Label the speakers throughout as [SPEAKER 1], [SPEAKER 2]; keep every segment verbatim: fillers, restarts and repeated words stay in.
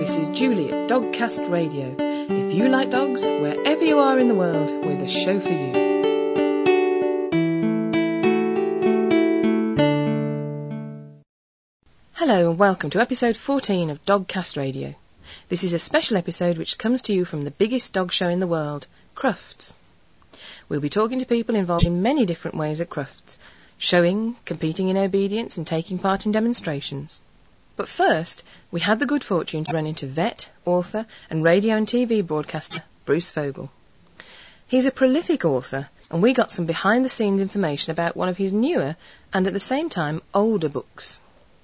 [SPEAKER 1] this is Julie at Dogcast Radio. If you like dogs, wherever you are in the world, we're the show for you. Hello and welcome to episode fourteen of Dogcast Radio. This is a special episode which comes to you from the biggest dog show in the world, Crufts. We'll be talking to people involved in many different ways at Crufts, showing, competing in obedience and taking part in demonstrations. But first, we had the good fortune to run into vet, author and radio and T V broadcaster Bruce Fogel. He's a prolific author, and we got some behind-the-scenes information about one of his newer and at the same time older books.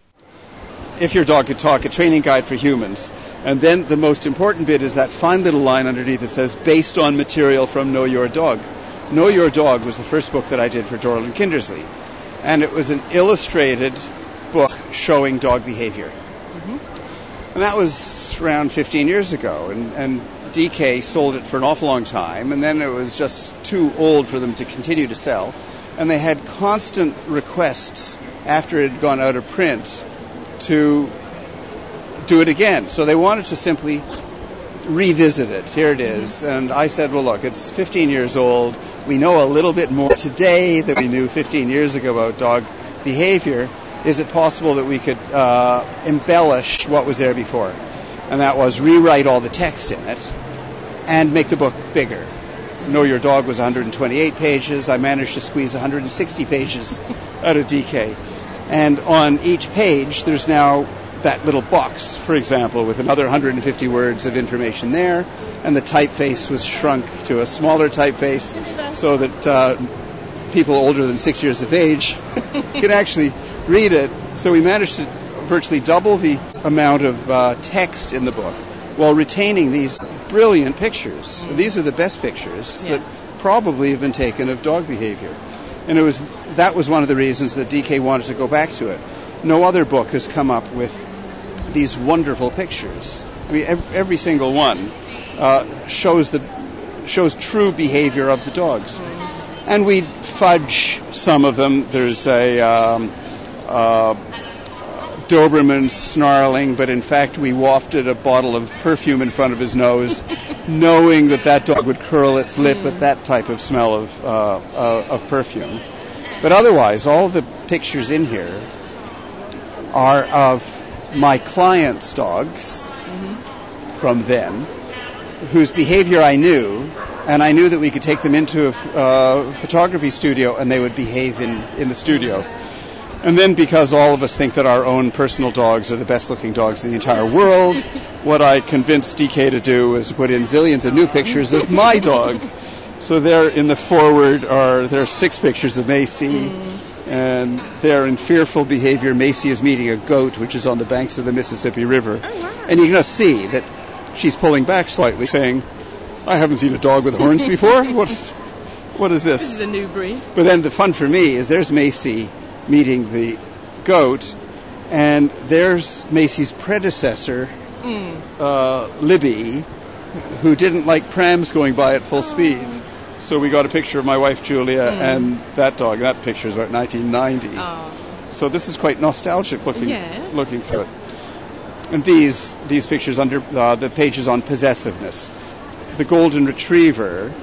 [SPEAKER 2] If Your Dog Could Talk, a training guide for humans. And then the most important bit is that fine little line underneath that says, based on material from Know Your Dog. Know Your Dog was the first book that I did for Dorland Kindersley. And it was an illustrated book showing dog behavior. Mm-hmm. And that was around fifteen years ago. And, and D K sold it for an awful long time. And then it was just too old for them to continue to sell. And they had constant requests after it had gone out of print to do it again. So they wanted to simply revisit it. Here it is. And I said, well, look, it's fifteen years old. We know a little bit more today than we knew fifteen years ago about dog behavior. Is it possible that we could uh, embellish what was there before? And that was rewrite all the text in it and make the book bigger. Know Your Dog was one hundred twenty-eight pages. I managed to squeeze one hundred sixty pages out of D K. And on each page, there's now that little box, for example, with another one hundred fifty words of information there, and the typeface was shrunk to a smaller typeface so that uh, people older than six years of age can actually read it. So we managed to virtually double the amount of uh, text in the book while retaining these brilliant pictures. Mm. These are the best pictures yeah. that probably have been taken of dog behavior. And it was that was one of the reasons that D K wanted to go back to it. No other book has come up with these wonderful pictures. I mean, every, every single one uh, shows the shows true behavior of the dogs. And we fudge some of them. There's a um, uh, Doberman snarling, but in fact we wafted a bottle of perfume in front of his nose, knowing that that dog would curl its lip at that type of smell of uh, uh, of perfume. But otherwise, all the pictures in here are of my clients' dogs mm-hmm. from then, whose behavior I knew, and I knew that we could take them into a uh, photography studio and they would behave in, in the studio. And then, because all of us think that our own personal dogs are the best-looking dogs in the entire world, what I convinced D K to do was to put in zillions of new pictures of my dog. So there in the forward are there are six pictures of Macy, mm. and there in fearful behavior, Macy is meeting a goat, which is on the banks of the Mississippi River. Oh, wow. And you can just see that she's pulling back slightly, saying, I haven't seen a dog with horns before. What, what is this?
[SPEAKER 1] This is a new breed.
[SPEAKER 2] But then the fun for me is there's Macy meeting the goat, and there's Macy's predecessor, mm. uh, Libby, who didn't like prams going by at full oh. speed. So we got a picture of my wife Julia mm. and that dog. That picture is about nineteen ninety. Oh. So this is quite nostalgic looking, yes. looking through it. And these these pictures under uh, the pages on possessiveness. The golden retriever,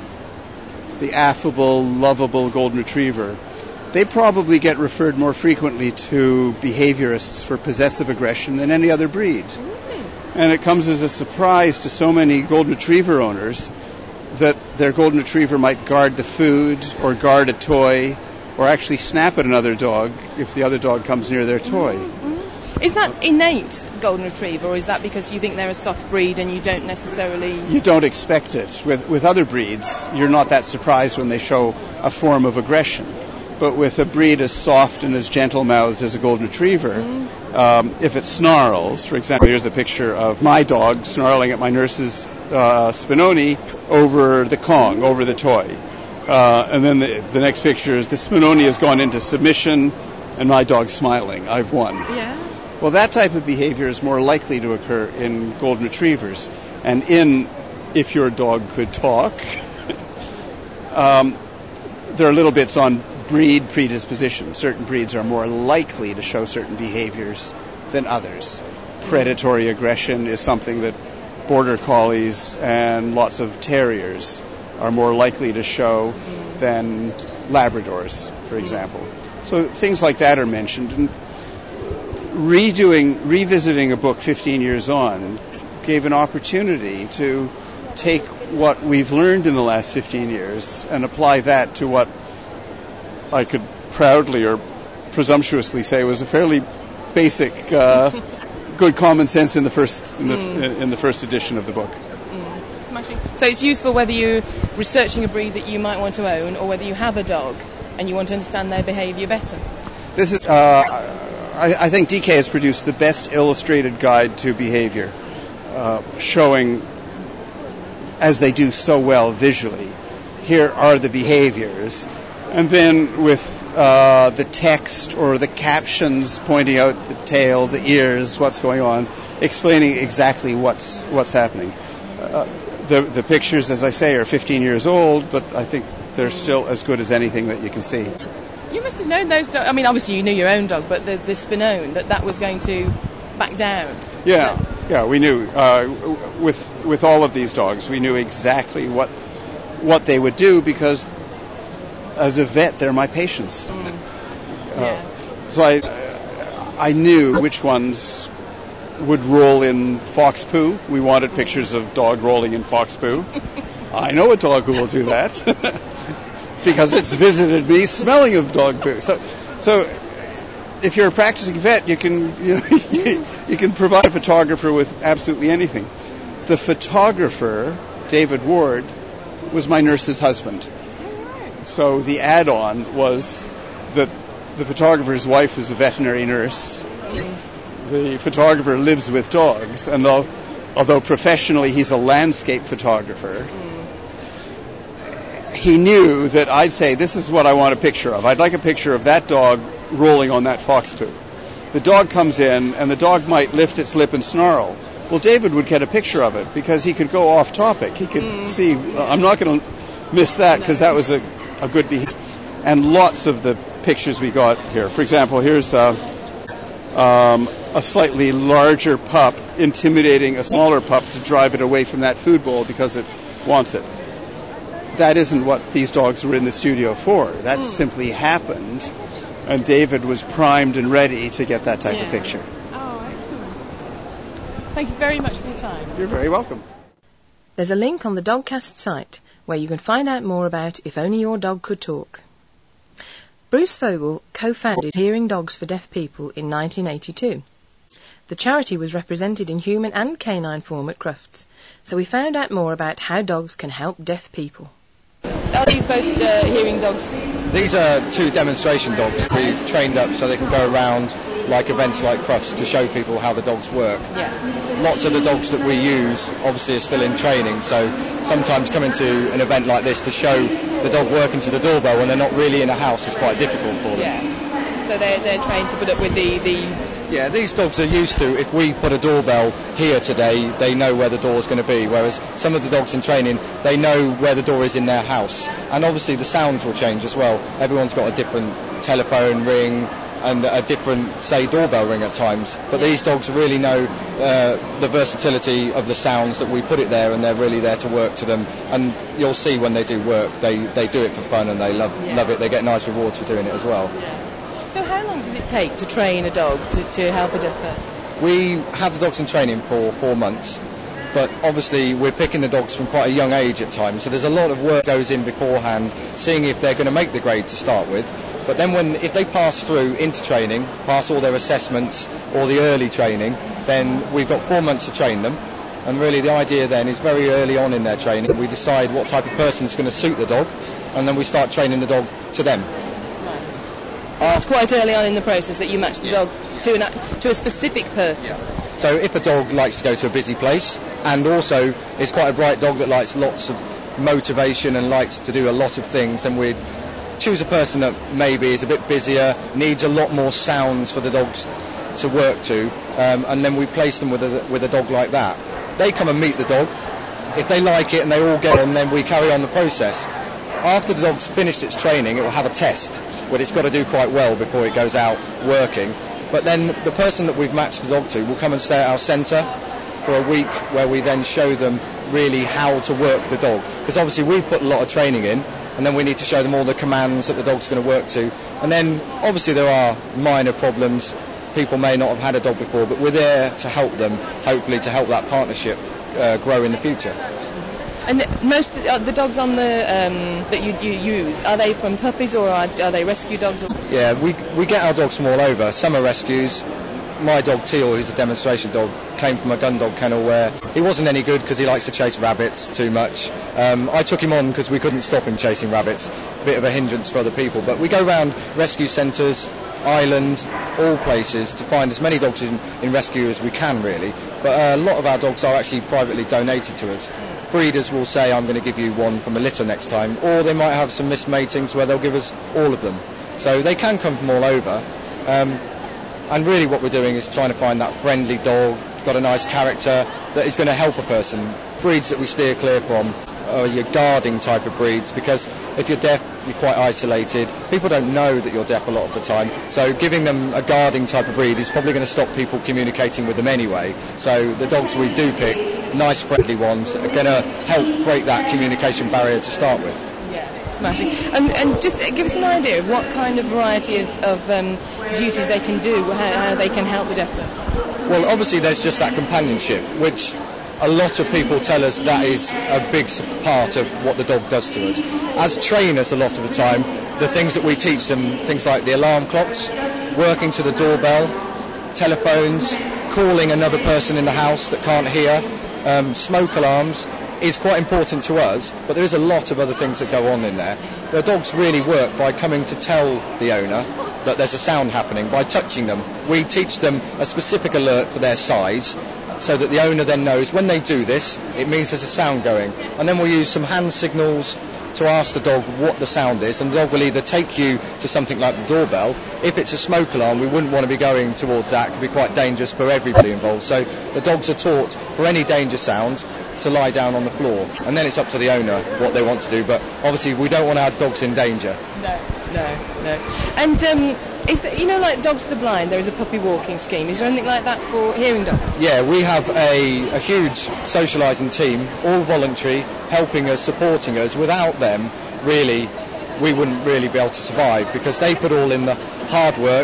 [SPEAKER 2] the affable, lovable golden retriever, they probably get referred more frequently to behaviorists for possessive aggression than any other breed. Mm-hmm. And it comes as a surprise to so many golden retriever owners that their golden retriever might guard the food or guard a toy or actually snap at another dog if the other dog comes near their toy.
[SPEAKER 1] Mm-hmm. Is that innate golden retriever, or is that because you think they're a soft breed and you don't necessarily...
[SPEAKER 2] You don't expect it. With, with other breeds, you're not that surprised when they show a form of aggression. But with a breed as soft and as gentle-mouthed as a golden retriever, mm. um, if it snarls, for example, here's a picture of my dog snarling at my nurse's uh, Spinoni over the Kong, over the toy. Uh, and then the, the next picture is the Spinoni has gone into submission and my dog's smiling. I've won.
[SPEAKER 1] Yeah.
[SPEAKER 2] Well, that type of behavior is more likely to occur in golden retrievers. And in If Your Dog Could Talk, um, there are little bits on breed predisposition. Certain breeds are more likely to show certain behaviors than others. predatory aggression is something that border collies and lots of terriers are more likely to show than Labradors, for example. So things like that are mentioned. And redoing, revisiting a book fifteen years on gave an opportunity to take what we've learned in the last fifteen years and apply that to what I could proudly or presumptuously say was a fairly basic, uh, good common sense in the first in the, mm. in the first edition of the book.
[SPEAKER 1] Mm. Smashing. So it's useful whether you're researching a breed that you might want to own or whether you have a dog and you want to understand their behaviour better.
[SPEAKER 2] This is, uh, I, I think D K has produced the best illustrated guide to behaviour, uh, showing, as they do so well visually, here are the behaviours, and then with uh, the text or the captions pointing out the tail, the ears, what's going on, explaining exactly what's what's happening. Uh, the the pictures, as I say, are fifteen years old, but I think they're still as good as anything that you can see.
[SPEAKER 1] You must have known those dogs. I mean, obviously you knew your own dog, but the, the Spinone, that that was going to back down.
[SPEAKER 2] Yeah, so. yeah, we knew. Uh, with with all of these dogs, we knew exactly what what they would do because, as a vet, they're my patients. Mm. Uh,
[SPEAKER 1] yeah.
[SPEAKER 2] So I I knew which ones would roll in fox poo. We wanted pictures of dog rolling in fox poo. I know a dog who will do that because it's visited me smelling of dog poo. So, so if you're a practicing vet, you can you know, you, you can provide a photographer with absolutely anything. The photographer, David Ward, was my nurse's husband. So the add-on was that the photographer's wife was a veterinary nurse. The photographer lives with dogs, and though, although professionally he's a landscape photographer, he knew that I'd say, this is what I want a picture of. I'd like a picture of that dog rolling on that fox poo. The dog comes in, and the dog might lift its lip and snarl. Well, David would get a picture of it because he could go off topic. He could mm. see, uh, I'm not going to miss that because that was a, a good behavior. And lots of the pictures we got here. For example, here's uh, um, a slightly larger pup intimidating a smaller pup to drive it away from that food bowl because it wants it. That isn't what these dogs were in the studio for. That mm. simply happened, and David was primed and ready to get that type
[SPEAKER 1] yeah.
[SPEAKER 2] of picture.
[SPEAKER 1] Oh, excellent. Thank you very much for your time.
[SPEAKER 2] You're very welcome.
[SPEAKER 1] There's a link on the Dogcast site where you can find out more about If Only Your Dog Could Talk. Bruce Fogel co-founded Hearing Dogs for Deaf People in nineteen eighty-two. The charity was represented in human and canine form at Crufts, so we found out more about how dogs can help deaf people. Are these both uh, hearing dogs?
[SPEAKER 3] These are two demonstration dogs we've trained up so they can go around like events like Crufts to show people how the dogs work.
[SPEAKER 1] Yeah.
[SPEAKER 3] Lots of the dogs that we use obviously are still in training, so sometimes coming to an event like this to show the dog working to the doorbell when they're not really in a house is quite difficult for them.
[SPEAKER 1] Yeah. So they're, they're trained to put up with the, the...
[SPEAKER 3] Yeah, these dogs are used to, if we put a doorbell here today, they know where the door is going to be, whereas some of the dogs in training, they know where the door is in their house. And obviously the sounds will change as well. Everyone's got a different telephone ring and a different, say, doorbell ring at times. But these dogs really know uh, the versatility of the sounds that we put it there, and they're really there to work to them. And you'll see when they do work, they, they do it for fun and they love, yeah. love it. They get nice rewards for doing it as well.
[SPEAKER 1] Yeah. So how long does it take to train a dog to, to help a deaf person?
[SPEAKER 3] We have the dogs in training for four months, but obviously we're picking the dogs from quite a young age at times, so there's a lot of work goes in beforehand, seeing if they're going to make the grade to start with. But then when if they pass through into training, pass all their assessments or the early training, then we've got four months to train them. And really the idea then is very early on in their training, we decide what type of person is going to suit the dog, and then we start training the dog to them.
[SPEAKER 1] So it's quite early on in the process that you match the yeah. dog to an, to a specific person.
[SPEAKER 3] Yeah. So if a dog likes to go to a busy place, and also is quite a bright dog that likes lots of motivation and likes to do a lot of things, then we'd choose a person that maybe is a bit busier, needs a lot more sounds for the dogs to work to, um, and then we place them with a, with a dog like that. They come and meet the dog. If they like it and they all get on, then we carry on the process. After the dog's finished its training, it will have a test, but it's got to do quite well before it goes out working. But then the person that we've matched the dog to will come and stay at our centre for a week, where we then show them really how to work the dog. Because obviously we put a lot of training in, and then we need to show them all the commands that the dog's going to work to. And then obviously there are minor problems. People may not have had a dog before, but we're there to help them, hopefully to help that partnership uh, grow in the future.
[SPEAKER 1] And the, most of the, uh, the dogs on the um, that you, you use, are they from puppies or are, are they rescue dogs? Or?
[SPEAKER 3] Yeah, we we get our dogs from all over. Some are rescues. My dog Teal, who's a demonstration dog, came from a gun dog kennel where he wasn't any good because he likes to chase rabbits too much. Um, I took him on because we couldn't stop him chasing rabbits. A bit of a hindrance for other people. But we go around rescue centres, islands, all places to find as many dogs in, in rescue as we can, really. But uh, a lot of our dogs are actually privately donated to us. Breeders will say, I'm going to give you one from a litter next time, or they might have some missed matings where they'll give us all of them. So they can come from all over. Um, And really what we're doing is trying to find that friendly dog, got a nice character, that is going to help a person. Breeds that we steer clear from are your guarding type of breeds, because if you're deaf, you're quite isolated. People don't know that you're deaf a lot of the time, so giving them a guarding type of breed is probably going to stop people communicating with them anyway. So the dogs we do pick, nice friendly ones, are going to help break that communication barrier to start with.
[SPEAKER 1] Smashing. Um, and just give us an idea of what kind of variety of, of um, duties they can do, how, how they can help the deaf person.
[SPEAKER 3] Well, obviously there's just that companionship, which a lot of people tell us that is a big part of what the dog does to us. As trainers, a lot of the time, the things that we teach them, things like the alarm clocks, working to the doorbell, telephones, calling another person in the house that can't hear, um, smoke alarms, is quite important to us, but there is a lot of other things that go on in there. The dogs really work by coming to tell the owner that there's a sound happening, by touching them. We teach them a specific alert for their size, so that the owner then knows when they do this, it means there's a sound going. And then we'll use some hand signals to ask the dog what the sound is, and the dog will either take you to something like the doorbell. If it's a smoke alarm, we wouldn't want to be going towards that. It could be quite dangerous for everybody involved. So the dogs are taught for any danger sound to lie down on the floor, and then it's up to the owner what they want to do. But obviously we don't want our dogs in danger.
[SPEAKER 1] No, no, no. And um, is there, you know, like Dogs for the Blind, there is a puppy walking scheme. Is there anything like that for hearing dogs?
[SPEAKER 3] Yeah, we have a, a huge socialising team, all voluntary, helping us, supporting us. Without them, really, we wouldn't really be able to survive, because they put all in the hard work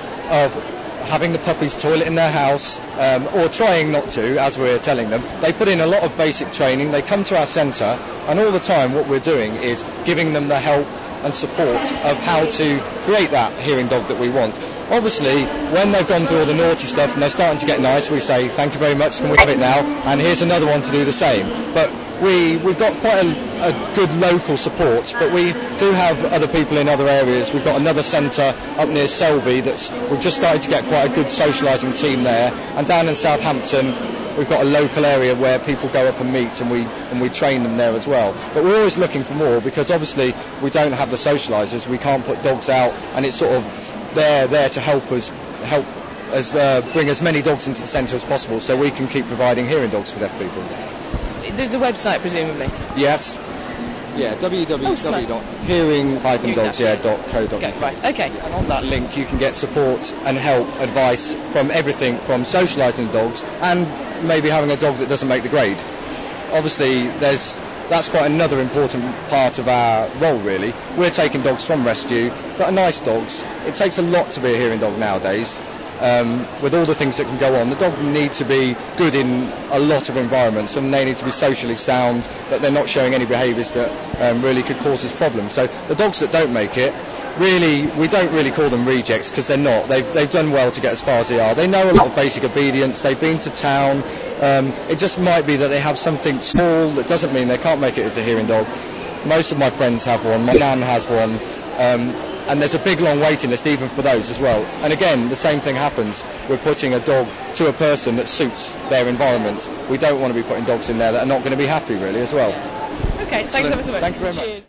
[SPEAKER 3] of having the puppies toilet in their house, um, or trying not to, as we're telling them. They put in a lot of basic training. They come to our centre, and all the time what we're doing is giving them the help and support of how to create that hearing dog that we want. Obviously, when they've gone through all the naughty stuff and they're starting to get nice, we say, thank you very much, can we have it now? And here's another one to do the same. But we, we've got quite a, a good local support, but we do have other people in other areas. We've got another centre up near Selby that's, we've just started to get quite a good socialising team there. And down in Southampton, we've got a local area where people go up and meet, and we and we train them there as well. But we're always looking for more, because obviously we don't have the socialisers. We can't put dogs out, and it's sort of they're there to help us help us uh, bring as many dogs into the centre as possible, so we can keep providing hearing dogs for deaf people.
[SPEAKER 1] There's a website, presumably.
[SPEAKER 3] Yes. Yeah, w w w dot hearing dash dogs dot co dot u k.
[SPEAKER 1] Okay, right, okay.
[SPEAKER 3] And on that link you can get support and help, advice from everything from socialising dogs and maybe having a dog that doesn't make the grade. Obviously there's that's quite another important part of our role, really. We're taking dogs from rescue that are nice dogs. It takes a lot to be a hearing dog nowadays. Um, with all the things that can go on, the dog needs to be good in a lot of environments, and they need to be socially sound, that they're not showing any behaviours that um, really could cause us problems. So the dogs that don't make it, really, we don't really call them rejects, because they're not. They've, they've done well to get as far as they are. They know a lot of basic obedience, they've been to town. Um, it just might be that they have something small that doesn't mean they can't make it as a hearing dog. Most of my friends have one, my nan has one. Um, And there's a big long waiting list even for those as well. And again, the same thing happens. We're putting a dog to a person that suits their environment. We don't want to be putting dogs in there that are not going to be happy, really, as well.
[SPEAKER 1] Okay, thanks ever so much.
[SPEAKER 3] Thank you very much.
[SPEAKER 1] Cheers.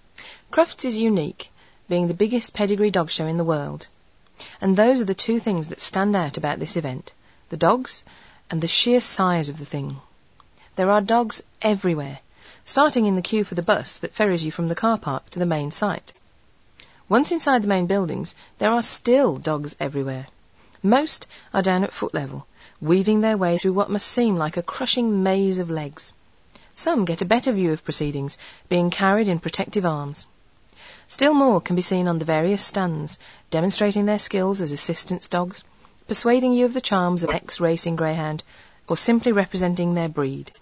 [SPEAKER 1] Crufts is unique, being the biggest pedigree dog show in the world. And those are the two things that stand out about this event, the dogs and the sheer size of the thing. There are dogs everywhere, starting in the queue for the bus that ferries you from the car park to the main site. Once inside the main buildings, there are still dogs everywhere. Most are down at foot level, weaving their way through what must seem like a crushing maze of legs. Some get a better view of proceedings, being carried in protective arms. Still more can be seen on the various stands, demonstrating their skills as assistance dogs, persuading you of the charms of an ex-racing greyhound, or simply representing their breed.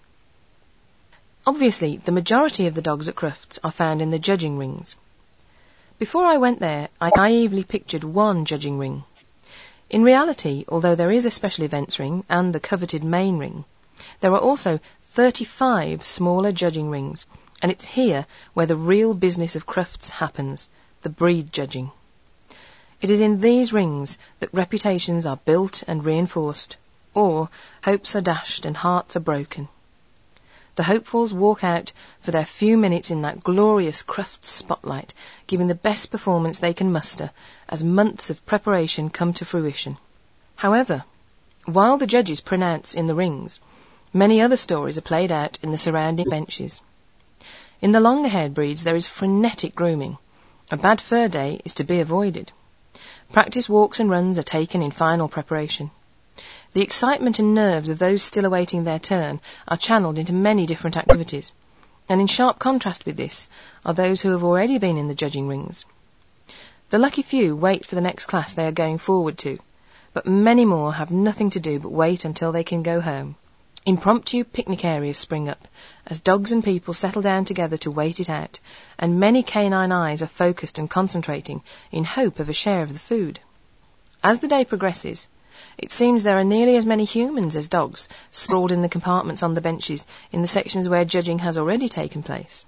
[SPEAKER 1] Obviously, the majority of the dogs at Crufts are found in the judging rings. Before I went there, I naively pictured one judging ring. In reality, although there is a special events ring and the coveted main ring, there are also thirty-five smaller judging rings, and it's here where the real business of Crufts happens, the breed judging. It is in these rings that reputations are built and reinforced, or hopes are dashed and hearts are broken. The hopefuls walk out for their few minutes in that glorious Crufts spotlight, giving the best performance they can muster as months of preparation come to fruition. However, while the judges pronounce in the rings, many other stories are played out in the surrounding benches. In the longer-haired breeds there is frenetic grooming. A bad fur day is to be avoided. Practice walks and runs are taken in final preparation. The excitement and nerves of those still awaiting their turn are channeled into many different activities, and in sharp contrast with this are those who have already been in the judging rings. The lucky few wait for the next class they are going forward to, but many more have nothing to do but wait until they can go home. Impromptu picnic areas spring up as dogs and people settle down together to wait it out, and many canine eyes are focused and concentrating in hope of a share of the food. As the day progresses, it seems there are nearly as many humans as dogs sprawled in the compartments on the benches in the sections where judging has already taken place.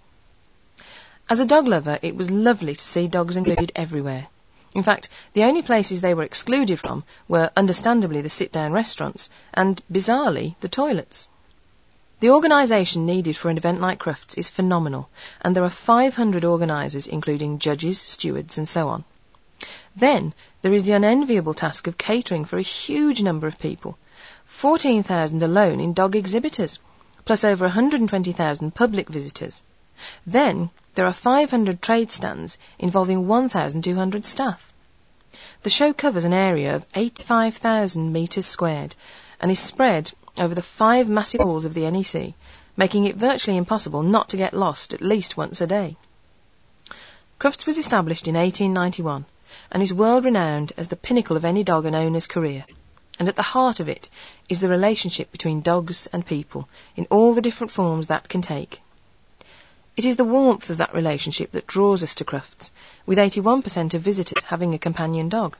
[SPEAKER 1] As a dog lover, it was lovely to see dogs included everywhere. In fact, the only places they were excluded from were, understandably, the sit-down restaurants and, bizarrely, the toilets. The organisation needed for an event like Crufts is phenomenal, and there are five hundred organisers, including judges, stewards, and so on. Then there is the unenviable task of catering for a huge number of people, fourteen thousand alone in dog exhibitors, plus over one hundred twenty thousand public visitors. Then there are five hundred trade stands involving one thousand two hundred staff. The show covers an area of eighty-five thousand metres squared and is spread over the five massive halls of the N E C, making it virtually impossible not to get lost at least once a day. Crufts was established in eighteen ninety-one and is world-renowned as the pinnacle of any dog and owner's career, and at the heart of it is the relationship between dogs and people in all the different forms that can take. It is the warmth of that relationship that draws us to Crufts, with eighty-one percent of visitors having a companion dog.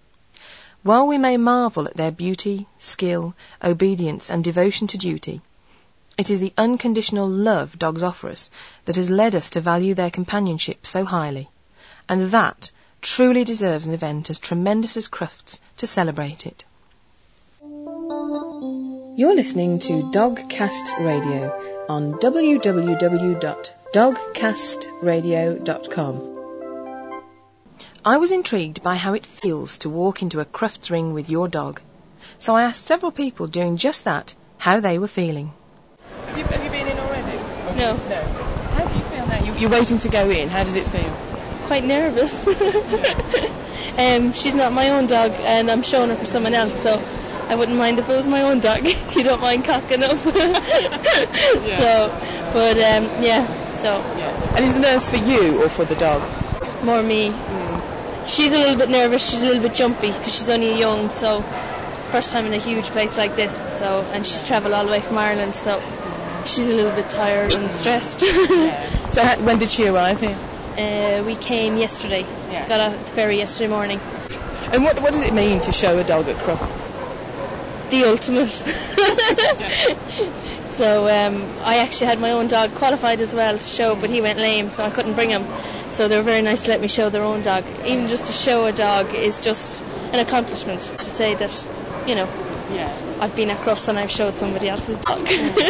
[SPEAKER 1] While we may marvel at their beauty, skill, obedience and devotion to duty, it is the unconditional love dogs offer us that has led us to value their companionship so highly, and that truly deserves an event as tremendous as Crufts to celebrate it. You're listening to Dogcast Radio on w w w dot dog cast radio dot com. I was intrigued by how it feels to walk into a Crufts ring with your dog, so I asked several people doing just that how they were feeling.
[SPEAKER 4] Have you, have you been in already? Or
[SPEAKER 5] No.
[SPEAKER 4] No. How do you feel now? You, you're waiting to go in. How does it feel?
[SPEAKER 5] Quite nervous. um, she's not my own dog, and I'm showing her for someone else, so I wouldn't mind if it was my own dog. You don't mind cocking up.
[SPEAKER 4] Yeah.
[SPEAKER 5] So, but um, yeah, so.
[SPEAKER 4] Yeah. And is the nerves for you or for the dog?
[SPEAKER 5] More me.
[SPEAKER 4] Mm.
[SPEAKER 5] She's a little bit nervous, she's a little bit jumpy, because she's only young, so first time in a huge place like this, so, and she's travelled all the way from Ireland, so she's a little bit tired and stressed.
[SPEAKER 4] Yeah. So how, when did she arrive here?
[SPEAKER 5] Uh, we came yesterday.
[SPEAKER 4] Yeah.
[SPEAKER 5] Got off the ferry yesterday morning.
[SPEAKER 4] And what what does it mean to show a dog at Crufts?
[SPEAKER 5] The ultimate. So um, I actually had my own dog qualified as well to show, but he went lame, so I couldn't bring him. So they were very nice to let me show their own dog. Even just to show a dog is just an accomplishment, to say that, you know,
[SPEAKER 4] Yeah.
[SPEAKER 5] I've been at Crufts and I've showed somebody else's dog.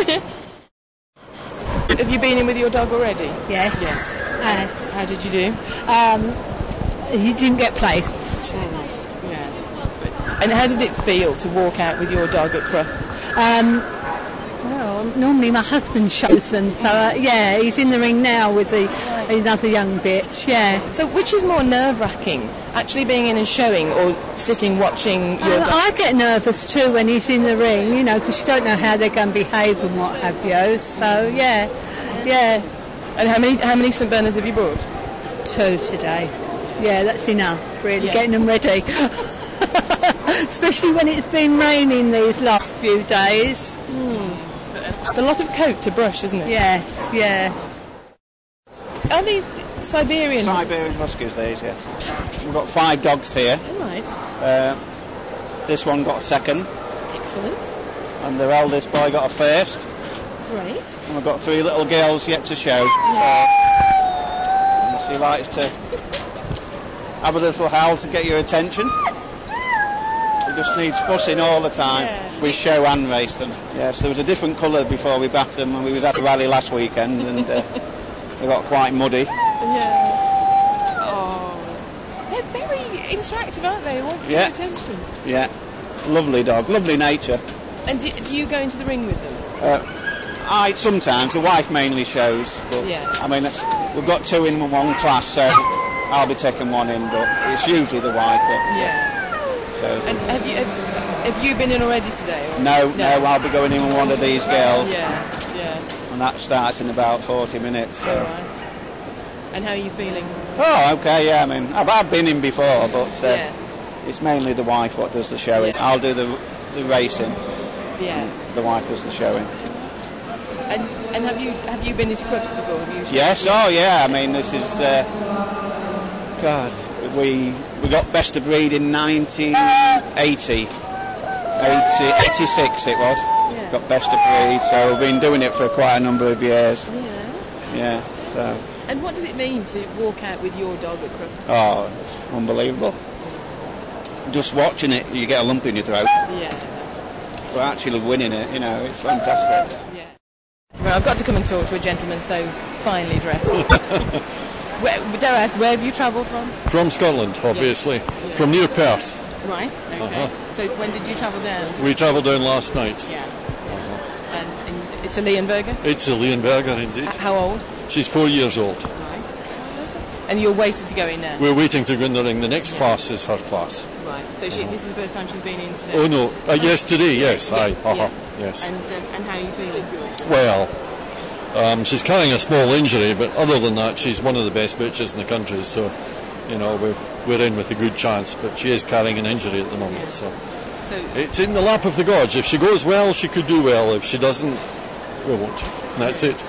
[SPEAKER 4] Have you been in with your dog already?
[SPEAKER 6] Yes.
[SPEAKER 4] Yes.
[SPEAKER 6] Uh,
[SPEAKER 4] How did you do?
[SPEAKER 6] um, he didn't get placed.
[SPEAKER 4] Yeah. And how did it feel to walk out with your dog at Crufts?
[SPEAKER 6] Um, Well, normally my husband shows them, so uh, yeah, he's in the ring now with the another young bitch, yeah.
[SPEAKER 4] So which is more nerve-wracking, actually being in and showing, or sitting watching your
[SPEAKER 6] Uh,
[SPEAKER 4] dog?
[SPEAKER 6] I get nervous too when he's in the ring, you know, because you don't know how they're going to behave and what have you, so yeah, yeah.
[SPEAKER 4] And how many how many Saint Bernards have you brought?
[SPEAKER 6] Two today. Yeah, that's enough, really,
[SPEAKER 4] Yeah.
[SPEAKER 6] getting them ready. Especially when it's been raining these last few days.
[SPEAKER 4] It's a lot of coat to brush, isn't it?
[SPEAKER 6] Yes, yeah.
[SPEAKER 4] Are these Siberian?
[SPEAKER 7] Siberian Huskies, these, yes. We've got five dogs here.
[SPEAKER 4] All right.
[SPEAKER 7] Uh, this one got a second,
[SPEAKER 4] Excellent.
[SPEAKER 7] and their eldest boy got a first,
[SPEAKER 4] Great.
[SPEAKER 7] and we've got three little girls yet to show. So, and she likes to have a little howl to get your attention. She just needs fussing all the time.
[SPEAKER 4] Yeah.
[SPEAKER 7] We show and race them. Yes, there was a different colour before we bathed them when we was at the rally last weekend, and uh, they got quite muddy.
[SPEAKER 4] Yeah. Oh. They're very interactive, aren't they? They want your
[SPEAKER 7] Yeah.
[SPEAKER 4] attention.
[SPEAKER 7] Yeah, lovely dog, lovely nature.
[SPEAKER 4] And do, do you go into the ring with them?
[SPEAKER 7] Uh, I sometimes, the wife mainly shows, but
[SPEAKER 4] Yeah.
[SPEAKER 7] I mean, it's, we've got two in one class, so I'll be taking one in, but it's usually the wife that
[SPEAKER 4] Yeah.
[SPEAKER 7] shows.
[SPEAKER 4] And have you have, have you been in already today? Or?
[SPEAKER 7] No, no, I'll be going in with one of these girls,
[SPEAKER 4] Yeah. Yeah.
[SPEAKER 7] and that starts in about forty minutes. So.
[SPEAKER 4] All right. And how are you feeling?
[SPEAKER 7] Oh, okay, yeah. I mean, I've, I've been in before, but uh,
[SPEAKER 4] Yeah.
[SPEAKER 7] it's mainly the wife what does the showing.
[SPEAKER 4] Yeah.
[SPEAKER 7] I'll do the the racing.
[SPEAKER 4] Yeah.
[SPEAKER 7] The wife does the showing.
[SPEAKER 4] And and have you have you been into Crufts before? Have you
[SPEAKER 7] Yes, oh yeah, I mean this is, uh, God, we we got best of breed in nineteen eighty, eighty, eighty-six it was,
[SPEAKER 4] Yeah.
[SPEAKER 7] got best of breed, so we've been doing it for quite a number of years,
[SPEAKER 4] Yeah.
[SPEAKER 7] yeah, so,
[SPEAKER 4] And what does it mean to walk out with your dog at Crufts?
[SPEAKER 7] oh, it's unbelievable. Just watching it, you get a lump in your throat,
[SPEAKER 4] Yeah.
[SPEAKER 7] we're actually winning it, you know, it's fantastic.
[SPEAKER 4] Yeah. Well, I've got to come and talk to a gentleman so finely dressed. Where, dare I ask, where have you travelled from?
[SPEAKER 8] From Scotland, obviously.
[SPEAKER 4] Yeah.
[SPEAKER 8] From near Perth.
[SPEAKER 4] Right. Okay.
[SPEAKER 8] Uh-huh.
[SPEAKER 4] So when did you travel down?
[SPEAKER 8] We travelled down last night.
[SPEAKER 4] Yeah.
[SPEAKER 8] Uh-huh.
[SPEAKER 4] And, and it's a Leonberger?
[SPEAKER 8] It's a Leonberger indeed.
[SPEAKER 4] H- how old?
[SPEAKER 8] She's four years old.
[SPEAKER 4] Right. And you're waiting to go in now?
[SPEAKER 8] We're waiting to go in the ring. The next class is her class.
[SPEAKER 4] Right. So she, this is the first time she's been in today?
[SPEAKER 8] Oh no, uh, yes, today, yes,
[SPEAKER 4] Yeah.
[SPEAKER 8] aye, uh-huh.
[SPEAKER 4] Yeah.
[SPEAKER 8] yes.
[SPEAKER 4] And, um, and how are you feeling?
[SPEAKER 8] Well, um, she's carrying a small injury, but other than that, she's one of the best bitches in the country, so, you know, we've, we're in with a good chance, but she is carrying an injury at the moment, so.
[SPEAKER 4] So,
[SPEAKER 8] It's in the lap of the gods. If she goes well, she could do well. If she doesn't, we won't. That's it.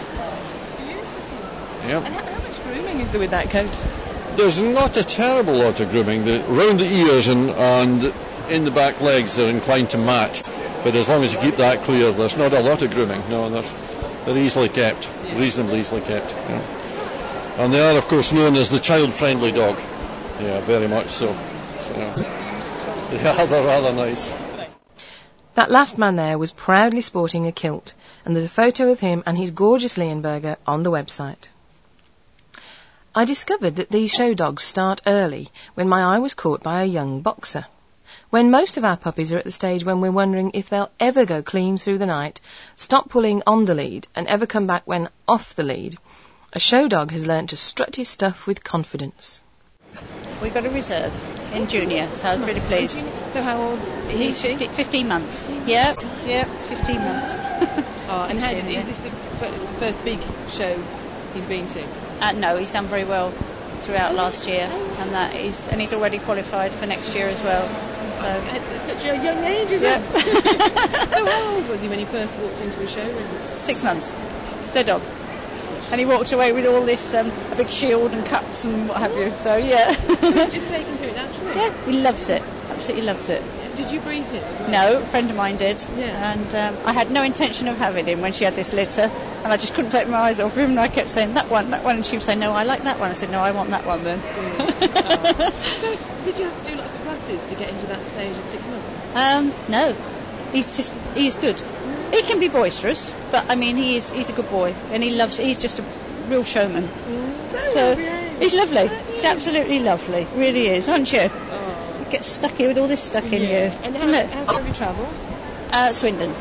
[SPEAKER 8] Yep.
[SPEAKER 4] and how, how much grooming is there with that coat?
[SPEAKER 8] There's not a terrible lot of grooming. The, round the ears and, and in the back legs they're inclined to mat. But as long as you keep that clear, there's not a lot of grooming. No, they're, they're easily kept,
[SPEAKER 4] Yeah.
[SPEAKER 8] reasonably easily kept. Yeah. And they are, of course, known as the child-friendly dog. Yeah, very much so. so yeah, they're rather nice.
[SPEAKER 1] That last man there was proudly sporting a kilt, and there's a photo of him and his gorgeous Leonberger on the website. I discovered that these show dogs start early when my eye was caught by a young boxer. When most of our puppies are at the stage when we're wondering if they'll ever go clean through the night, stop pulling on the lead, and ever come back when off the lead, a show dog has learnt to strut his stuff with confidence.
[SPEAKER 9] We've got a reserve in junior, so I was really pleased.
[SPEAKER 4] So how old
[SPEAKER 9] He's
[SPEAKER 4] is she?
[SPEAKER 9] fifty, fifteen months. Yeah, yeah, it's fifteen months.
[SPEAKER 4] Oh, and how did,
[SPEAKER 9] Junior.
[SPEAKER 4] is this the f- first big show he's been to?
[SPEAKER 9] Uh, no, he's done very well throughout last year, and that is, and he's already qualified for next year as well. So
[SPEAKER 4] At such a young age as
[SPEAKER 9] Yeah.
[SPEAKER 4] well. So how old was he when he first walked into a show?
[SPEAKER 9] six months, the dog, and he walked away with all this um, a big shield and cups and what have you. So yeah,
[SPEAKER 4] So he's just taken to it naturally?
[SPEAKER 9] yeah, he loves it, absolutely loves it.
[SPEAKER 4] Did you breed him as well?
[SPEAKER 9] No, a friend of mine did,
[SPEAKER 4] Yeah.
[SPEAKER 9] and um, I had no intention of having him when she had this litter, and I just couldn't take my eyes off him, and I kept saying, that one, that one, and she would say, no, I like that one. I said, no, I want that one then.
[SPEAKER 4] So did you have to do lots of classes to get into that stage at six months?
[SPEAKER 9] um, no, he's just, he's good. He can be boisterous, but I mean, he is, he's a good boy, and he loves, he's just a real showman. So, he's lovely, he's absolutely lovely, really is, aren't you?
[SPEAKER 4] Oh.
[SPEAKER 9] Get stuck here with all this stuck in you.
[SPEAKER 4] And how,
[SPEAKER 9] No.
[SPEAKER 4] how far have you travelled?
[SPEAKER 9] Uh, Swindon.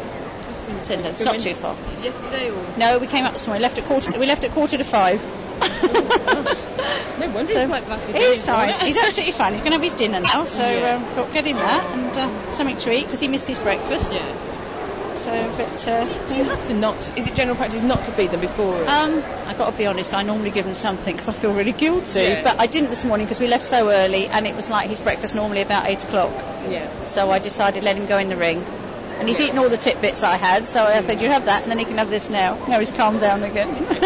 [SPEAKER 9] Swindon. It's not too far.
[SPEAKER 4] Yesterday or?
[SPEAKER 9] No, we came up this morning. Left at quarter. We left at quarter to five.
[SPEAKER 4] No wonder
[SPEAKER 9] So,
[SPEAKER 4] he's quite plastic.
[SPEAKER 9] he's fine. He's absolutely fine. He's going to have his dinner now, so um, thought get him that and uh, something to eat because he missed his breakfast.
[SPEAKER 4] Yeah.
[SPEAKER 9] So, but uh,
[SPEAKER 4] Do you have to not? Is it general practice not to feed them before?
[SPEAKER 9] um, I got to be honest. I normally give him something because I feel really guilty.
[SPEAKER 4] Yeah.
[SPEAKER 9] But I didn't this morning because we left so early, and it was like his breakfast normally about eight o'clock.
[SPEAKER 4] yeah.
[SPEAKER 9] So I decided let him go in the ring. And he's eaten all the tidbits I had, so I said, you have that, and then he can have this now. Now he's calmed down again.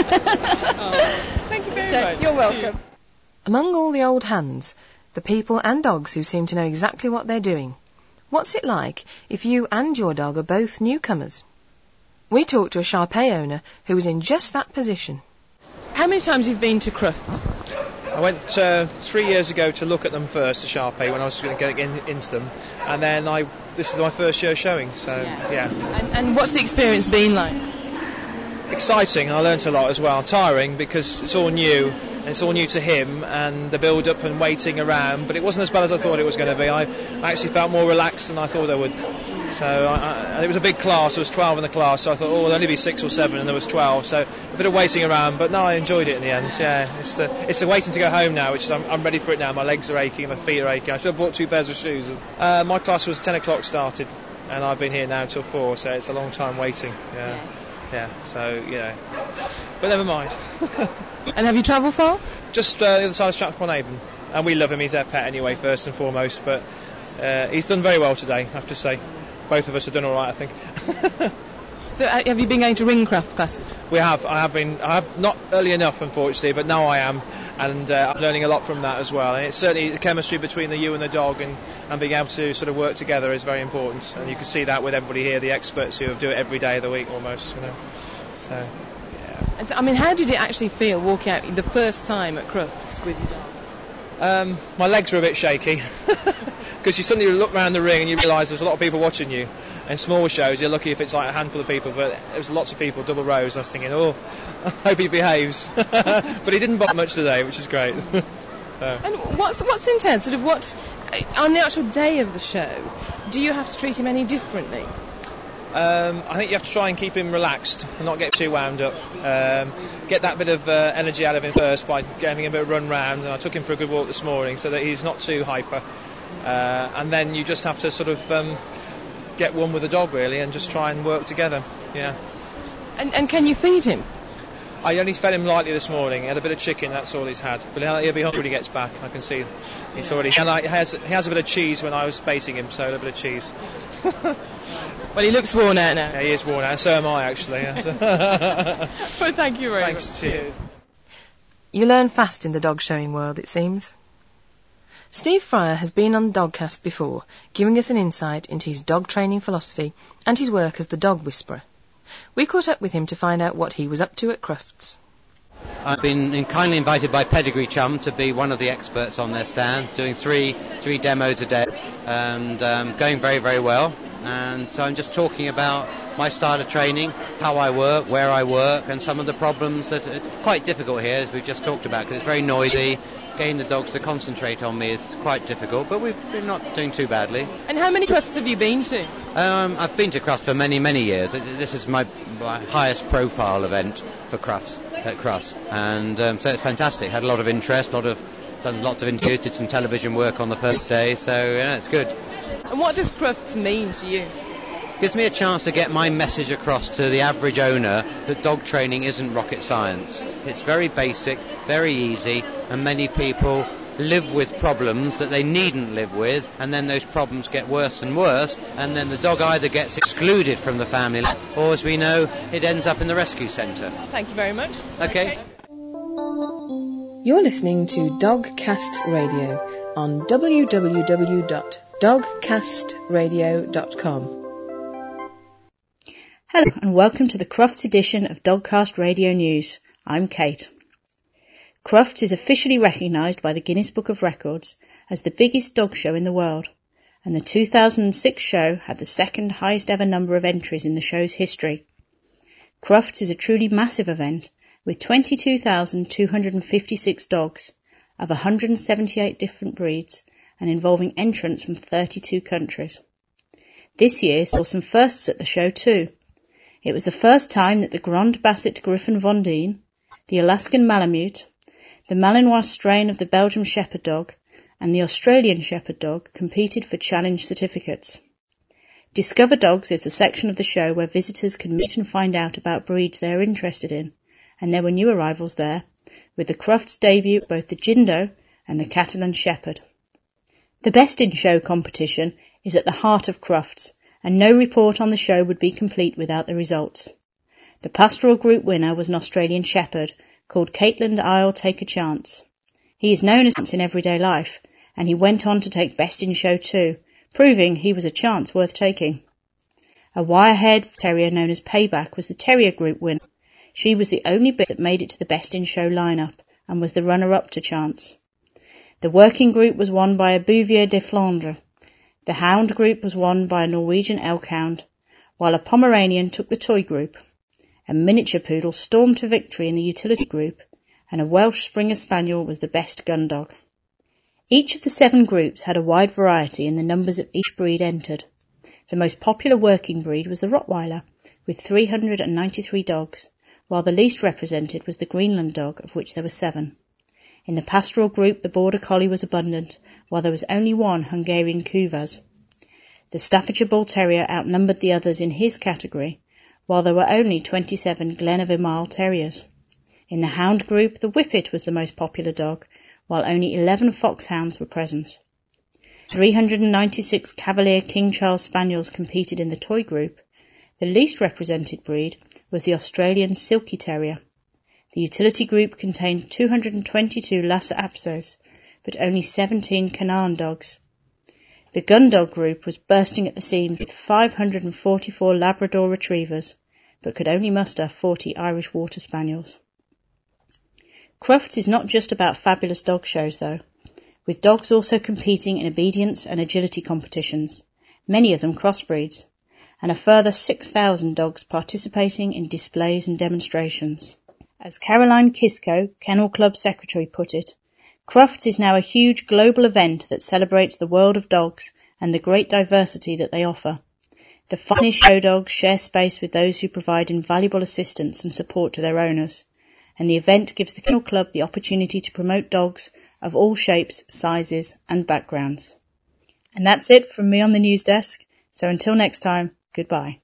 [SPEAKER 4] Oh, thank you very
[SPEAKER 9] So,
[SPEAKER 4] much.
[SPEAKER 9] you're welcome.
[SPEAKER 4] Cheers.
[SPEAKER 1] Among all the old hands, the people and dogs who seem to know exactly what they're doing, what's it like if you and your dog are both newcomers? We talked to a Shar-Pei owner who was in just that position.
[SPEAKER 4] How many times have you been to Crufts?
[SPEAKER 10] I went uh, three years ago to look at them first, the Shar-Pei, when I was going to get in, into them, and then I this is my first show showing, so
[SPEAKER 4] Yeah.
[SPEAKER 10] yeah.
[SPEAKER 4] And, and what's the experience been like?
[SPEAKER 10] Exciting, I learnt a lot as well. Tiring because it's all new, and it's all new to him, and the build-up and waiting around, but it wasn't as bad as I thought it was going to be. I actually felt more relaxed than I thought I would. So I, I, and it was a big class, there was twelve in the class, so I thought, oh, there'll only be six or seven, and there was twelve, so a bit of waiting around, but no, I enjoyed it in the end, yeah. It's the it's the waiting to go home now, which is, I'm, I'm ready for it now. My legs are aching, my feet are aching. I should have bought two pairs of shoes. Uh, my class was ten o'clock started, and I've been here now till four, so it's a long time waiting, yeah.
[SPEAKER 4] Yes.
[SPEAKER 10] Yeah, so, you know, but never mind.
[SPEAKER 4] And have you travelled far?
[SPEAKER 10] Just uh, the other side of Stratford upon Avon, and we love him, he's our pet anyway, first and foremost, but uh, he's done very well today, I have to say. Both of us have done all right, I think.
[SPEAKER 4] So uh, have you been going to ringcraft classes?
[SPEAKER 10] We have, I have been, I have not early enough, unfortunately, but now I am, and uh, I'm learning a lot from that as well. And it's certainly the chemistry between the you and the dog, and, and being able to sort of work together is very important. And you can see that with everybody here, the experts who do it every day of the week almost, you know. So, yeah.
[SPEAKER 4] And so, I mean, how did it actually feel walking out the first time at Crufts with your dog?
[SPEAKER 10] Um, my legs were a bit shaky because you suddenly look around the ring and you realise there's a lot of people watching you. And small shows, you're lucky if it's like a handful of people, but there was lots of people, double rows. I was thinking, oh, I hope he behaves. But he didn't bite much today, which is great. So.
[SPEAKER 4] And what's what's intense? Sort of what on the actual day of the show? Do you have to treat him any differently?
[SPEAKER 10] Um, I think you have to try and keep him relaxed and not get too wound up. Um, get that bit of uh, energy out of him first by giving him a bit of a run round. And I took him for a good walk this morning so that he's not too hyper. Uh, and then you just have to sort of um, get one with the dog really and just try and work together. Yeah.
[SPEAKER 4] And and can you feed him?
[SPEAKER 10] I only fed him lightly this morning. He had a bit of chicken, that's all he's had. But he'll, he'll be hungry when he gets back, I can see. He's already... And I, he, has, he has a bit of cheese when I was baiting him, so a bit of cheese.
[SPEAKER 4] Well, he looks worn out now.
[SPEAKER 10] Yeah, he is worn out, and so am I, actually. Yeah, so.
[SPEAKER 4] Well, thank you very
[SPEAKER 10] Thanks,
[SPEAKER 4] much.
[SPEAKER 10] cheers.
[SPEAKER 1] You learn fast in the dog showing world, it seems. Steve Fryer has been on Dogcast before, giving us an insight into his dog training philosophy and his work as the dog whisperer. We caught up with him to find out what he was up to at Crufts.
[SPEAKER 11] I've been kindly invited by Pedigree Chum to be one of the experts on their stand, doing three three demos a day, and um, going very, very well. And so I'm just talking about my style of training, how I work, where I work, and some of the problems that it's quite difficult here, as we've just talked about, because it's very noisy. Getting the dogs to concentrate on me is quite difficult, but we've been not doing too badly.
[SPEAKER 4] And how many Crufts have you been to?
[SPEAKER 11] Um, I've been to Crufts for many, many years. This is my, my highest profile event for Crufts at Crufts, and um, so it's fantastic. Had a lot of interest, a lot of done lots of interviews, did some television work on the first day, so yeah, it's good.
[SPEAKER 4] And what does Crufts mean to you?
[SPEAKER 11] Gives me a chance to get my message across to the average owner that dog training isn't rocket science. It's very basic, very easy, and many people live with problems that they needn't live with, and then those problems get worse and worse, and then the dog either gets excluded from the family, or as we know, it ends up in the rescue centre.
[SPEAKER 4] Thank you very much.
[SPEAKER 11] Okay.
[SPEAKER 1] You're listening to Dogcast Radio on w w w dot dogcast radio dot com.
[SPEAKER 12] Hello and welcome to the Crufts edition of Dogcast Radio News. I'm Kate. Crufts is officially recognised by the Guinness Book of Records as the biggest dog show in the world, and the two thousand six show had the second highest ever number of entries in the show's history. Crufts is a truly massive event with twenty-two thousand two hundred fifty-six dogs of one hundred seventy-eight different breeds and involving entrants from thirty-two countries. This year saw some firsts at the show too, It was the first time that the Grand Basset Griffon Vendée, the Alaskan Malamute, the Malinois strain of the Belgian Shepherd Dog, and the Australian Shepherd Dog competed for challenge certificates. Discover Dogs is the section of the show where visitors can meet and find out about breeds they are interested in, and there were new arrivals there, with the Crufts debut of both the Jindo and the Catalan Shepherd. The Best in Show competition is at the heart of Crufts, and no report on the show would be complete without the results. The Pastoral Group winner was an Australian Shepherd called Caitland I'll Take a Chance. He is known as in everyday life, and he went on to take Best in Show too, proving he was a chance worth taking. A Wirehead terrier known as Payback was the Terrier Group winner. She was the only bit that made it to the Best in Show lineup and was the runner-up to Chance. The Working Group was won by a Bouvier de Flandre. The Hound Group was won by a Norwegian Elk Hound, while a Pomeranian took the Toy Group. A Miniature Poodle stormed to victory in the Utility Group, and a Welsh Springer Spaniel was the Best Gun Dog. Each of the seven groups had a wide variety in the numbers of each breed entered. The most popular working breed was the Rottweiler, with three hundred ninety-three dogs, while the least represented was the Greenland Dog, of which there were seven. In the Pastoral Group, the Border Collie was abundant, while there was only one Hungarian Kuvaz. The Staffordshire Bull Terrier outnumbered the others in his category, while there were only twenty-seven Glen of Imal Terriers. In the Hound Group, the Whippet was the most popular dog, while only eleven Foxhounds were present. three hundred ninety-six Cavalier King Charles Spaniels competed in the Toy Group. The least represented breed was the Australian Silky Terrier. The Utility Group contained two hundred twenty-two Lhasa Apsos, but only seventeen Canaan dogs. The Gun Dog Group was bursting at the seams with five hundred forty-four Labrador Retrievers, but could only muster forty Irish Water Spaniels. Crufts is not just about fabulous dog shows, though, with dogs also competing in obedience and agility competitions, many of them crossbreeds, and a further six thousand dogs participating in displays and demonstrations. As Caroline Kisco, Kennel Club Secretary, put it, Crufts is now a huge global event that celebrates the world of dogs and the great diversity that they offer. The finest show dogs share space with those who provide invaluable assistance and support to their owners, and the event gives the Kennel Club the opportunity to promote dogs of all shapes, sizes and backgrounds. And that's it from me on the news desk, so until next time, goodbye.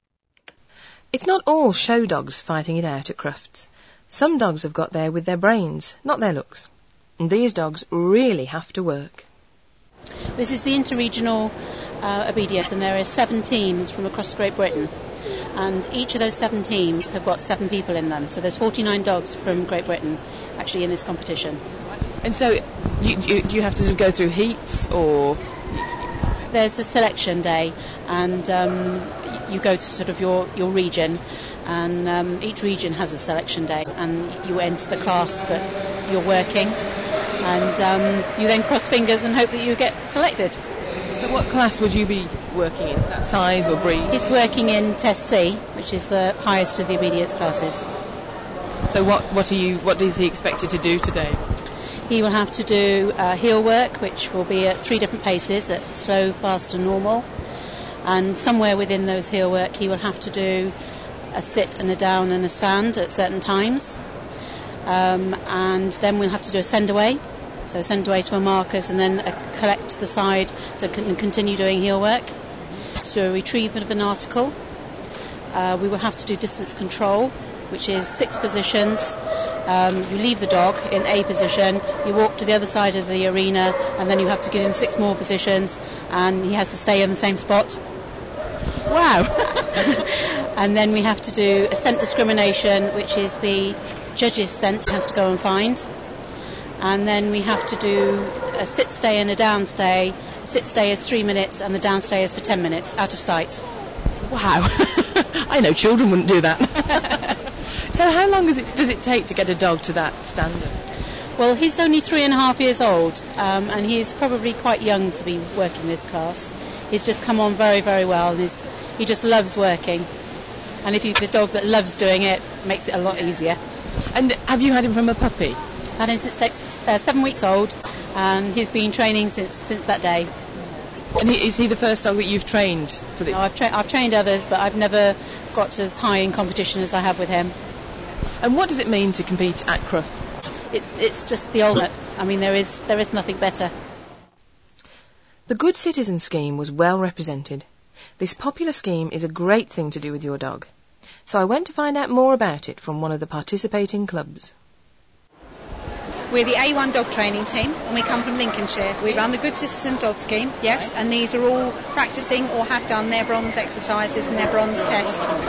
[SPEAKER 1] It's not all show dogs fighting it out at Crufts. Some dogs have got there with their brains, not their looks. And these dogs really have to work.
[SPEAKER 13] This is the interregional uh, obedience, and there are seven teams from across Great Britain. And each of those seven teams have got seven people in them. So there's forty-nine dogs from Great Britain actually in this competition.
[SPEAKER 4] And so you, you, do you have to go through heats or...?
[SPEAKER 13] There's a selection day, and um, you go to sort of your, your region, and um, each region has a selection day, and you enter the class that you're working, and um, you then cross fingers and hope that you get selected.
[SPEAKER 4] So what class would you be working in? Is that size or breed?
[SPEAKER 13] He's working in Test C, which is the highest of the obedience classes.
[SPEAKER 4] So what, what are you? What is he expected to do today?
[SPEAKER 13] He will have to do uh, heel work, which will be at three different paces, at slow, fast and normal. And somewhere within those heel work he will have to do a sit and a down and a stand at certain times. Um, and then we'll have to do a send away. So send away to our markers and then uh, collect to the side so can continue doing heel work. To do a retrieve of an article. Uh, we will have to do distance control, which is six positions. Um, you leave the dog in A position, you walk to the other side of the arena, and then you have to give him six more positions, and he has to stay in the same spot.
[SPEAKER 4] Wow!
[SPEAKER 13] And then we have to do a scent discrimination, which is the judge's scent he has to go and find. And then we have to do a sit stay and a down stay. A sit stay is three minutes, and the down stay is for ten minutes, out of sight.
[SPEAKER 4] Wow! I know children wouldn't do that. So how long does it, does it take to get a dog to that standard?
[SPEAKER 13] Well, he's only three and a half years old, um, and he's probably quite young to be working this class. He's just come on very, very well, and he's, he just loves working. And if you've a dog that loves doing it, it makes it a lot easier.
[SPEAKER 4] And have you had him from a puppy?
[SPEAKER 13] Had him since six, uh, seven weeks old, and he's been training since since that day.
[SPEAKER 4] And he, is he the first dog that you've trained for this?
[SPEAKER 13] No, I've, tra- I've trained others, but I've never got as high in competition as I have with him.
[SPEAKER 4] And what does it mean to compete at Crufts?
[SPEAKER 13] It's it's just the ultimate. I mean, there is there is nothing better.
[SPEAKER 1] The Good Citizen scheme was well represented. This popular scheme is a great thing to do with your dog. So I went to find out more about it from one of the participating clubs.
[SPEAKER 14] We're the A one dog training team, and we come from Lincolnshire. We run the Good Citizen Dog Scheme, yes, and these are all practising or have done their bronze exercises and their bronze test.
[SPEAKER 4] So,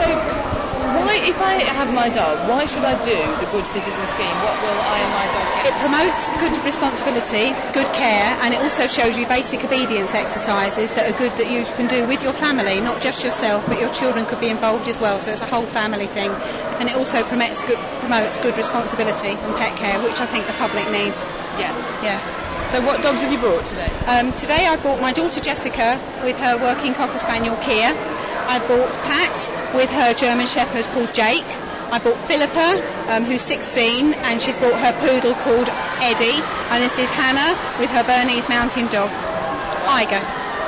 [SPEAKER 4] why, if I have my dog, why should I do the Good Citizen Scheme? What will I and my dog get?
[SPEAKER 14] It promotes good responsibility, good care, and it also shows you basic obedience exercises that are good that you can do with your family, not just yourself, but your children could be involved as well, so it's a whole family thing. And it also promotes good, promotes good responsibility and pet care, which I think the public need.
[SPEAKER 4] Yeah.
[SPEAKER 14] Yeah.
[SPEAKER 4] So what dogs have you brought today?
[SPEAKER 14] Um, today I brought my daughter Jessica with her working Cocker Spaniel Kia. I brought Pat with her German Shepherd called Jake. I brought Philippa, um, who's sixteen, and she's brought her poodle called Eddie. And this is Hannah with her Bernese Mountain Dog, Iger.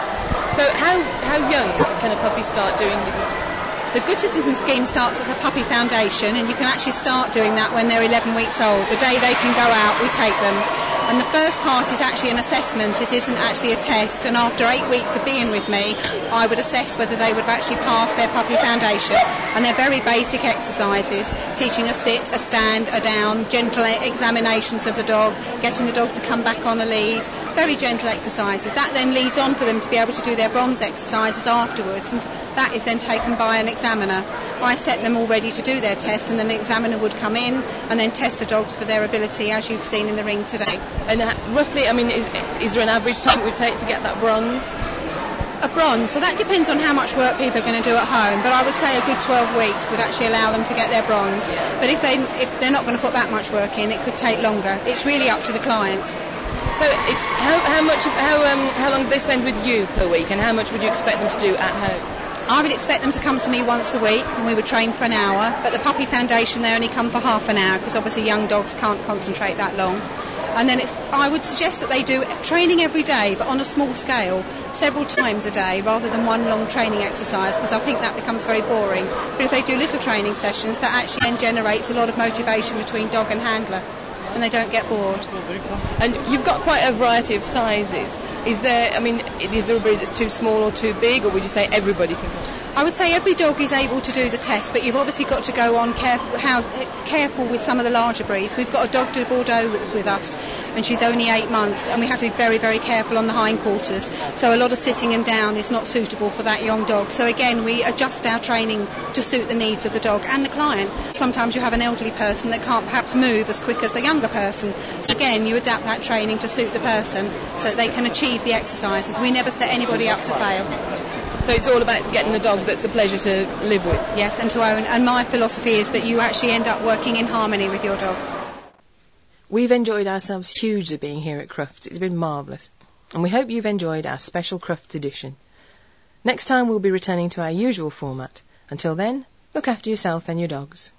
[SPEAKER 4] So how how young can a puppy start doing the Good Citizen?
[SPEAKER 14] The Good Citizen Scheme starts as a puppy foundation, and you can actually start doing that when they're eleven weeks old. The day they can go out, we take them. And the first part is actually an assessment. It isn't actually a test. And after eight weeks of being with me, I would assess whether they would have actually passed their puppy foundation. And they're very basic exercises, teaching a sit, a stand, a down, gentle examinations of the dog, getting the dog to come back on a lead, very gentle exercises. That then leads on for them to be able to do their bronze exercises afterwards, and that is then taken by an examiner. I set them all ready to do their test, and then the examiner would come in and then test the dogs for their ability, as you've seen in the ring today.
[SPEAKER 4] And uh, roughly, I mean, is, is there an average time it would take to get that bronze?
[SPEAKER 14] A bronze? Well, that depends on how much work people are going to do at home, but I would say a good twelve weeks would actually allow them to get their bronze.
[SPEAKER 4] Yeah.
[SPEAKER 14] But if, they, if they're not going to put that much work in, it could take longer. It's really up to the client.
[SPEAKER 4] So it's how, how much, how, um, how long do they spend with you per week, and how much would you expect them to do at home?
[SPEAKER 14] I would expect them to come to me once a week, and we would train for an hour, but the Puppy Foundation, they only come for half an hour, because obviously young dogs can't concentrate that long. And then it's, I would suggest that they do training every day, but on a small scale, several times a day, rather than one long training exercise, because I think that becomes very boring. But if they do little training sessions, that actually then generates a lot of motivation between dog and handler, and they don't get bored.
[SPEAKER 4] And you've got quite a variety of sizes. Is there, I mean, is there a breed that's too small or too big, or would you say everybody can come?
[SPEAKER 14] I would say every dog is able to do the test, but you've obviously got to go on careful, how, careful with some of the larger breeds. We've got a Dog de Bordeaux with, with us, and she's only eight months, and we have to be very, very careful on the hindquarters. So a lot of sitting and down is not suitable for that young dog. So again, we adjust our training to suit the needs of the dog and the client. Sometimes you have an elderly person that can't perhaps move as quick as a younger person. So again, you adapt that training to suit the person so that they can achieve the exercises. We never set anybody up to fail.
[SPEAKER 4] So it's all about getting a dog that's a pleasure to live with.
[SPEAKER 14] Yes, and to own. And my philosophy is that you actually end up working in harmony with your dog.
[SPEAKER 1] We've enjoyed ourselves hugely being here at Crufts. It's been marvellous. And we hope you've enjoyed our special Crufts edition. Next time we'll be returning to our usual format. Until then, look after yourself and your dogs.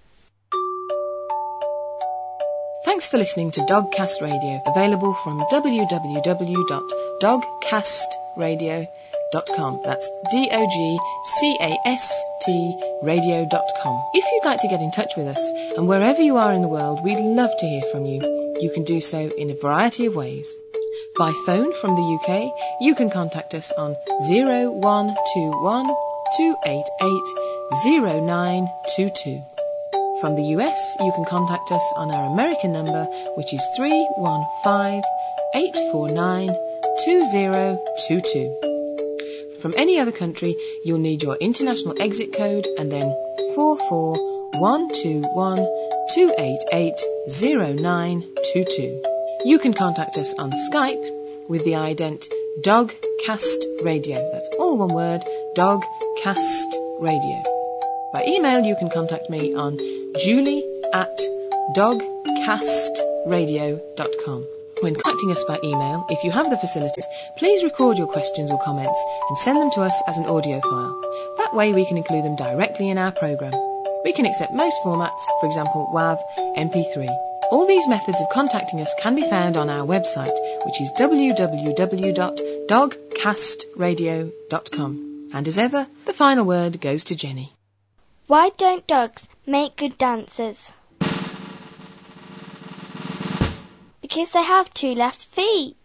[SPEAKER 1] Thanks for listening to Dogcast Radio, available from w w w dot dogcast radio dot com. That's D O G C A S T radio dot com. If you'd like to get in touch with us, and wherever you are in the world, we'd love to hear from you. You can do so in a variety of ways. By phone from the U K, you can contact us on zero one two one two eight eight zero nine two two. From the U S, you can contact us on our American number, which is three one five eight four nine two zero two two. From any other country, you'll need your international exit code and then four four one two one two eight eight zero nine two two. You can contact us on Skype with the ident Dogcast Radio. That's all one word, Dogcast Radio. By email, you can contact me on julie at dogcastradio dot com. When contacting us by email, if you have the facilities, please record your questions or comments and send them to us as an audio file. That way we can include them directly in our programme. We can accept most formats, for example WAV, M P three. All these methods of contacting us can be found on our website, which is w w w dot dog cast radio dot com. And as ever, the final word goes to Jenny.
[SPEAKER 15] Why don't dogs make good dancers? Because they have two left feet.